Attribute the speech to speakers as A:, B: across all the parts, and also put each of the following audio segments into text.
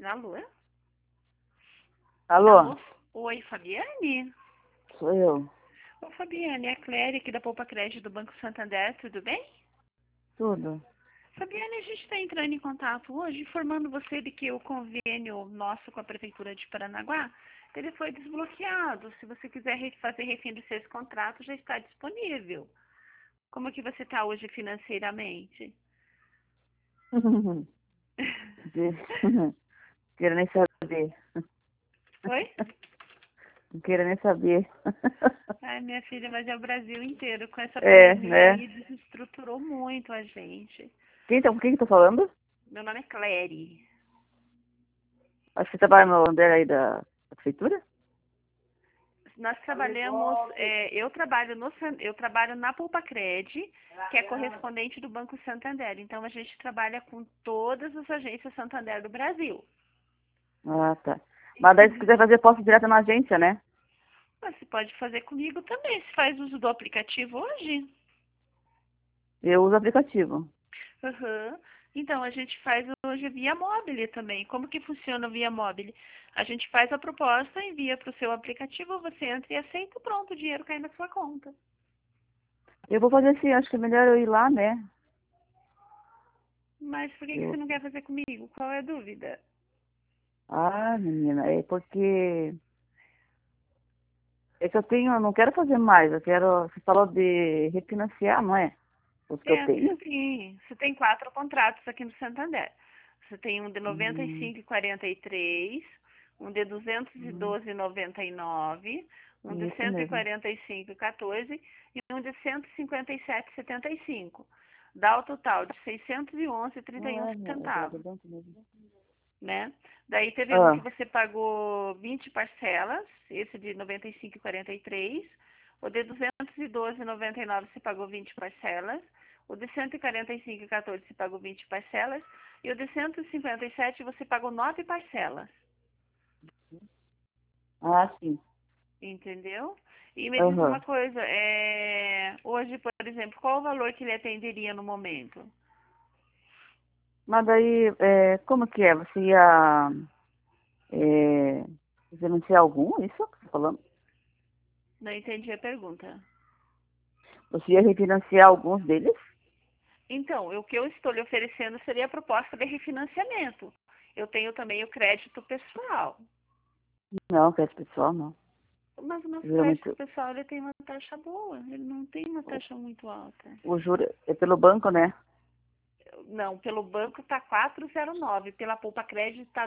A: Alô?
B: Alô?
A: Alô? Oi, Fabiane?
B: Sou eu.
A: Ô, Fabiane, é a Cléria aqui da Poupa Crédito do Banco Santander, tudo bem?
B: Tudo.
A: Fabiane, a gente está entrando em contato hoje informando você de que o convênio nosso com a Prefeitura de Paranaguá, ele foi desbloqueado. Se você quiser fazer refim dos seus contratos, já está disponível. Como é que você está hoje financeiramente?
B: Quero nem saber.
A: Oi?
B: Não quero nem saber.
A: Ai, minha filha, mas é o Brasil inteiro. Com essa
B: É,
A: pandemia
B: né?
A: aí, desestruturou muito a gente.
B: Com quem que tô falando?
A: Meu nome é Cléry.
B: Acho que você trabalha no andar aí da prefeitura?
A: Nós trabalhamos, eu trabalho na Poupa Cred, que é correspondente do Banco Santander. Então a gente trabalha com todas as agências Santander do Brasil.
B: Ah, tá. Mas daí se quiser fazer, posso ir direto na agência, né?
A: Mas você pode fazer comigo também. Você faz uso do aplicativo hoje?
B: Eu uso o aplicativo.
A: Aham. Então, a gente faz hoje via mobile também. Como que funciona o via mobile? A gente faz a proposta, envia para o seu aplicativo, você entra e aceita, pronto, o dinheiro cai na sua conta.
B: Eu vou fazer assim, acho que é melhor eu ir lá, né?
A: Mas por que você
B: Eu...
A: não quer fazer comigo? Qual é a dúvida?
B: Ah, menina, é porque... É que eu não quero fazer mais, eu quero... Você falou de refinanciar, não é? Os que eu
A: É,
B: tenho?
A: você tem 4 contratos aqui no Santander. Você tem um de
B: Hum,
A: 95,43, um de
B: hum,
A: 212,99, um de
B: isso mesmo.
A: 145,14 e um de 157,75. Dá o total de
B: Não
A: 611,31
B: é, é do
A: centavos,
B: banco mesmo.
A: né? Daí teve um que
B: Ah,
A: você pagou 20 parcelas, esse de 95,43. O de 212,99 você pagou 20 parcelas. O de 145,14 você pagou 20 parcelas. E o de 157 você pagou 9 parcelas.
B: sim.
A: Entendeu? E me diz uma
B: Aham.
A: coisa, hoje, por exemplo, qual o valor que ele atenderia no momento?
B: Mas daí, como que é? Você ia é, financiar algum? Isso que você tá falando?
A: Não entendi a pergunta.
B: Você ia refinanciar alguns deles?
A: Então, o que eu estou lhe oferecendo seria a proposta de refinanciamento. Eu tenho também o crédito pessoal.
B: Não, crédito pessoal, não.
A: Mas o nosso
B: Geralmente,
A: crédito pessoal ele tem uma taxa boa, ele não tem uma taxa muito alta.
B: o juro é pelo banco, né?
A: Não, pelo banco está 4,09, pela Poupa Crédito está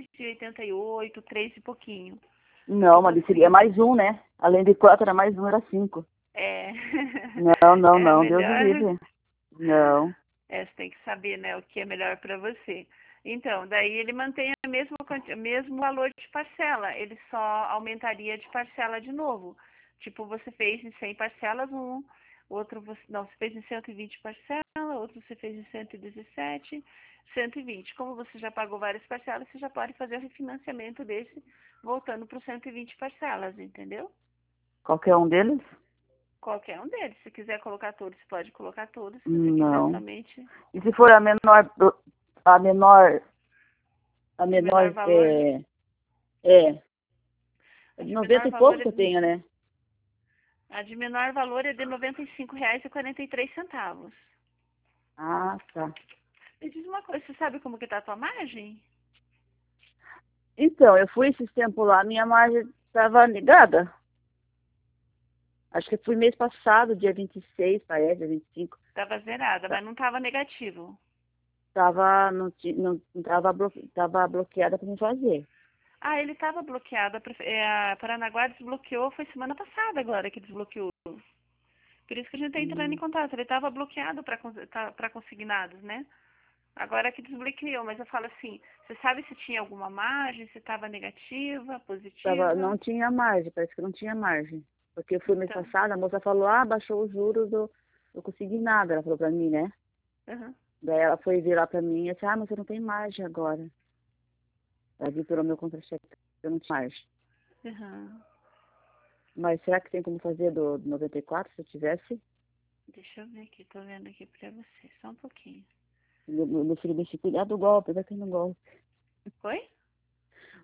A: 2,88, 3 e pouquinho.
B: Não,
A: Eu
B: mas seria
A: consigo.
B: mais um, né? Além de 4, era mais um, era 5.
A: É,
B: Não, não,
A: é
B: não, Deus me
A: melhor.
B: livre. Não.
A: Você tem que saber, né, o que é melhor para você. Então, daí ele mantém o mesmo valor de parcela, ele só aumentaria de parcela de novo. Tipo, você fez em 100 parcelas um, outro você fez em 120 parcelas, outro você fez em 117, 120. Como você já pagou várias parcelas, você já pode fazer o refinanciamento desse voltando para os 120 parcelas, entendeu?
B: Qualquer um deles?
A: Qualquer um deles. Se quiser colocar todos, pode colocar todos. Se você quiser
B: Não.
A: somente
B: E se for a menor, a
A: de menor
B: menor,
A: valor,
B: é,
A: a de
B: 90
A: menor
B: e
A: valor
B: pouco
A: é
B: que eu tenho, né?
A: a de menor valor é de R$ 95,43.
B: Ah, tá.
A: Me diz uma coisa, você sabe como que tá a tua margem?
B: Então, eu fui esses tempos lá, minha margem estava ligada. Acho que fui mês passado, dia 26, parece, dia 25.
A: Estava zerada,
B: Tá-
A: mas não estava negativo.
B: Tava, não tava, tava bloqueada para me fazer.
A: Ah, ele estava bloqueado. A Paranaguá desbloqueou, foi semana passada agora que desbloqueou. Por isso que a gente está entrando em
B: Hum,
A: contato. Ele estava bloqueado para consignados, né? Agora que desbloqueou, mas eu falo assim, você sabe se tinha alguma margem, se estava negativa, positiva?
B: não tinha margem, parece que não tinha margem. Porque eu fui mês
A: Então,
B: passado, a moça falou, baixou os juros do consignado, ela falou para mim, né?
A: aham,
B: Daí ela foi virar para mim e disse, mas você não tem margem agora. Ela virou meu contra-cheque, eu não tinha margem.
A: aham.
B: Mas será que tem como fazer do 94, se eu tivesse?
A: Deixa eu ver aqui, tô vendo aqui pra você, só um pouquinho.
B: Meu filho disse, cuidado do golpe, vai cair no golpe.
A: Oi?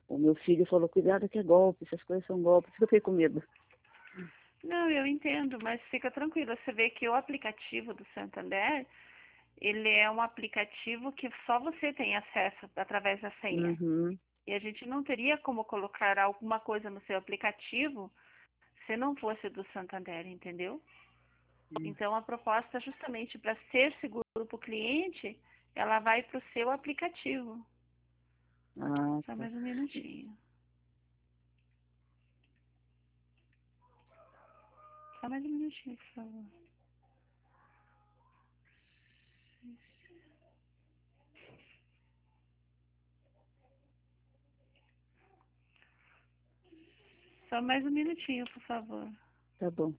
B: o meu filho falou, cuidado que é golpe, essas coisas são golpes, eu fiquei com medo.
A: Não, eu entendo, mas fica tranquila. Você vê que o aplicativo do Santander, ele é um aplicativo que só você tem acesso através da senha.
B: Uhum.
A: E a gente não teria como colocar alguma coisa no seu aplicativo se não fosse do Santander, entendeu? Então, a proposta, justamente para ser seguro para o cliente, ela vai para o seu aplicativo.
B: Ah,
A: Só
B: tá.
A: mais um minutinho. Só mais um minutinho, por favor. Só mais um minutinho, por favor.
B: Tá bom.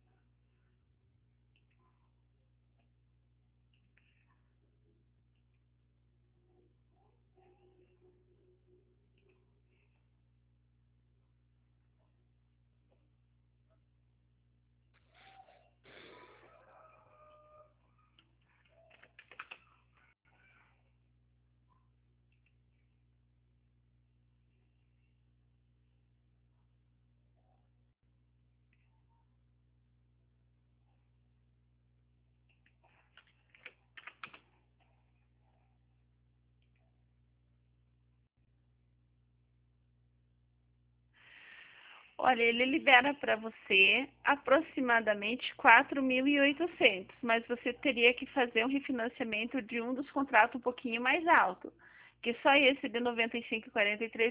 A: Olha, ele libera para você aproximadamente 4.800, mas você teria que fazer um refinanciamento de um dos contratos um pouquinho mais alto, que só esse de 95,43